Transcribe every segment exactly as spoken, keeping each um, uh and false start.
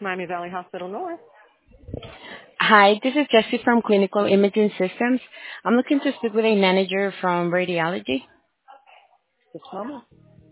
Miami Valley Hospital North. Hi, this is Jessie from Clinical Imaging Systems. I'm looking to speak with a manager from radiology. Just a moment.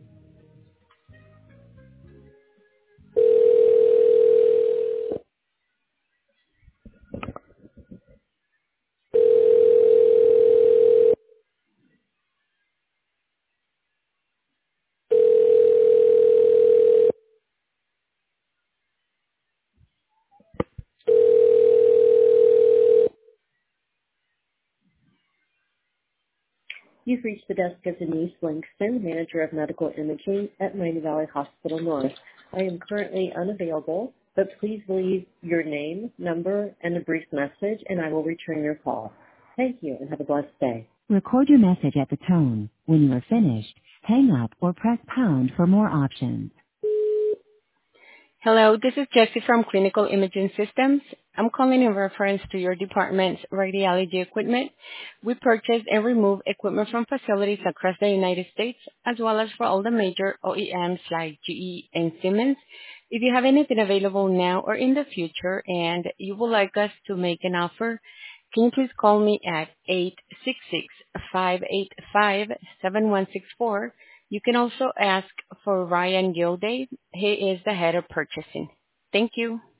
You've reached the desk of Denise Langston, Manager of Medical Imaging at Miami Valley Hospital North. I am currently unavailable, but please leave your name, number, and a brief message, and I will return your call. Thank you, and have a blessed day. Record your message at the tone. When you are finished, hang up or press pound for more options. Hello, this is Jessie from Clinical Imaging Systems. I'm calling in reference to your department's radiology equipment. We purchase and remove equipment from facilities across the United States, as well as for all the major O E Ms like G E and Siemens. If you have anything available now or in the future and you would like us to make an offer, can you please call me at eight six six, five eight five, seven one six four. You can also ask for Ryan Gilday. He is the head of purchasing. Thank you.